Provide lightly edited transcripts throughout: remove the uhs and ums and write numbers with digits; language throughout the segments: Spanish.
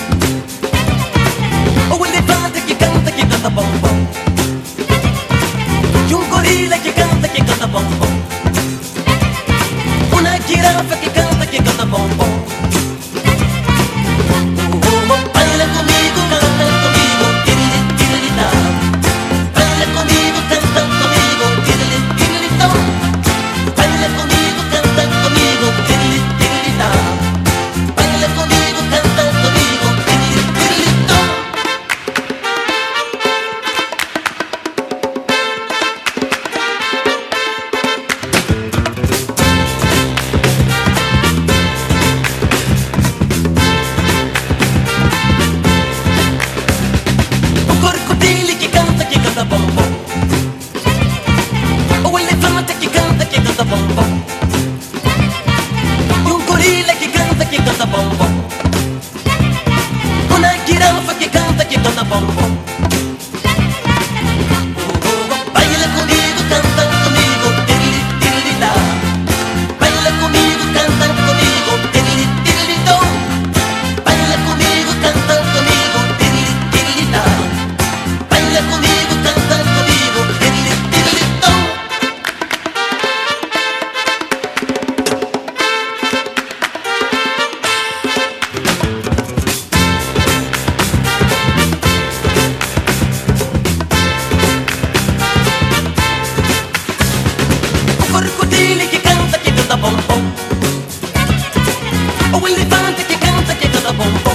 O elefante que canta bom bom. E um gorila que canta bom bom. Uma girafa que canta bom bom. Baila comigo, canta comigo, tirili, tirili, tá. Baila comigo, canta comigo, tirili, tirili, tom. Baila comigo, canta comigo, tirili, tirili, tá. Baila comigo, canta comigo, tirili, tirili, tom. O crocodilo que canta bom bom. O elefante que canta bom bom. E um gorila que canta bom bom. Uma girafa que canta bom bom. Baila comigo, canta comigo, tirili, tirili, tá. Baila comigo, canta comigo, tirili, tirili, tom. Baila comigo, canta comigo, tirili, tirili, tá. Baila comigo, canta comigo, tirili, tirili, tom. O crocodilo que canta bom bom. O elefante que canta bom bom.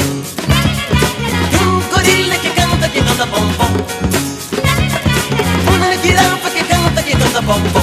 E um gorila que canta bom bom. Uma girafa que canta bom bom.